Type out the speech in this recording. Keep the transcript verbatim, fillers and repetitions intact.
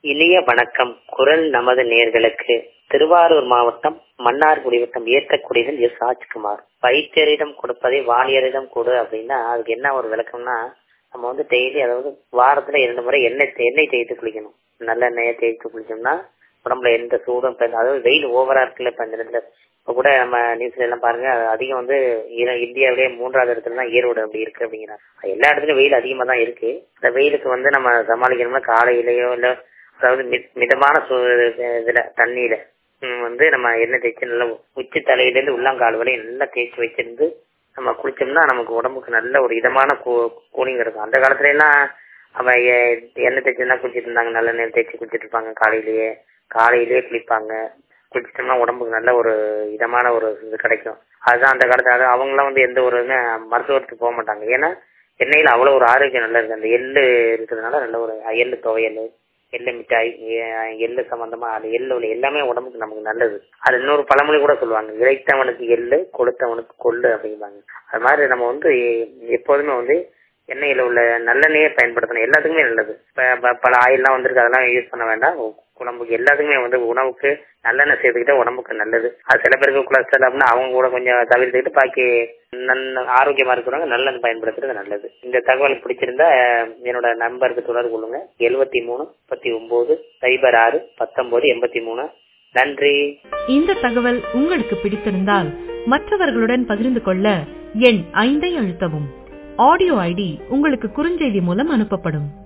இனிய வணக்கம். குரல் நமது நேயர்களுக்கு திருவாரூர் மாவட்டம் மன்னார்குடி வட்டம் ஏற்கக்கூடியதில் எஸ் ராஜ்குமார். வைத்தியரிடம் கொடுப்பதை வாணியரிடம் கொடு அப்படின்னா அதுக்கு என்ன ஒரு விளக்கம்னா, நம்ம வந்து டெய்லி அதாவது வாரத்துல இரண்டு முறை எண்ணெய் எண்ணெய் தேய்த்து குளிக்கணும். நல்ல எண்ணெயை தேய்த்து குளிச்சோம்னா உடம்புல எந்த சூடும், அதாவது வெயில் ஓவரா இருக்குல்ல. இப்ப இந்த இடத்துல இப்ப கூட நம்ம நியூஸ்ல எல்லாம் பாருங்க, அதிகம் வந்து இந்தியாவிலேயே மூன்றாவது இடத்துல தான் ஈரோடு அப்படி இருக்கு அப்படிங்கிறாங்க. எல்லா இடத்துலயும் வெயில் அதிகமா தான் இருக்கு. இந்த வெயிலுக்கு வந்து நம்ம சமாளிக்கணும்னா காலையிலயோ இல்ல அதாவது மிதமான இதுல தண்ணியில வந்து நம்ம எண்ணெய் தேய்ச்சி நல்லா உச்சி தலையில இருந்து உள்ளங்கால் வரையும் நல்லா தேய்ச்சி வச்சிருந்து நம்ம குளிச்சோம்னா நமக்கு உடம்புக்கு நல்ல ஒரு இதமான கூலிங் இருக்கும். அந்த காலத்துல எல்லாம் அவன் எண்ணெய் தேய்ச்சி குளிச்சிட்டு இருந்தாங்க, நல்ல எண்ணெய் தேய்ச்சி குளிச்சிட்டு இருப்பாங்க. காலையிலேயே காலையிலேயே குளிப்பாங்க. குளிச்சிட்டோம்னா உடம்புக்கு நல்ல ஒரு இதமான ஒரு இது கிடைக்கும். அதுதான் அந்த காலத்துல அவங்களாம் வந்து எந்த ஒரு மருத்துவத்துக்கு போக மாட்டாங்க. ஏன்னா எண்ணெயில அவ்வளவு ஒரு ஆரோக்கியம் நல்லா இருக்கு. அந்த எள்ளு இருக்கிறதுனால நல்ல ஒரு எள்ளு துவையல், எள்ளு மிட்டாய், எள்ளு சம்பந்தமா அது எள்ளு எல்லாமே உடம்புக்கு நமக்கு நல்லது. அது இன்னொரு பழமொழி கூட சொல்லுவாங்க, இழைத்தவனுக்கு எள்ளு கொடுத்தவனுக்கு கொள்ளு அப்படிம்பாங்க. அது மாதிரி நம்ம வந்து எப்போதுமே வந்து எண்ணெயில உள்ள நல்லெண்ணெயை பயன்படுத்தணும். எல்லாத்துக்குமே நல்லது. பல ஆயில்லாம் வந்திருக்கு, அதெல்லாம் யூஸ் பண்ண வேண்டாம். உடம்புக்கு எல்லாத்துக்குமே வந்து உணவுக்கு நல்லெண்ணெய் சேர்த்துக்கிட்டா உடம்புக்கு நல்லது. அது சில பேருக்கு கொலஸ்ட்ரால் அப்படின்னா அவங்க கூட கொஞ்சம் தவிர்த்துக்கிட்டு பாக்கி நல்ல ஆரோக்கியமா இருக்கிறவங்க நல்லெண்ணெய் பயன்படுத்துறது நல்லது. இந்த தகவல் பிடிச்சிருந்தா என்னோட நம்பருக்கு தொடர்பு கொள்ளுங்க. எழுபத்தி மூணு முப்பத்தி ஒன்பது சைபர் ஆறு பத்தொன்பது எண்பத்தி மூணு. நன்றி. இந்த தகவல் உங்களுக்கு பிடித்திருந்தால் மற்றவர்களுடன் பகிர்ந்து கொள்ள எண் ஐந்தை அழுத்தவும். ஆடியோ ஐடி உங்களுக்கு குறுஞ்செய்தி மூலம் அனுப்பப்படும்.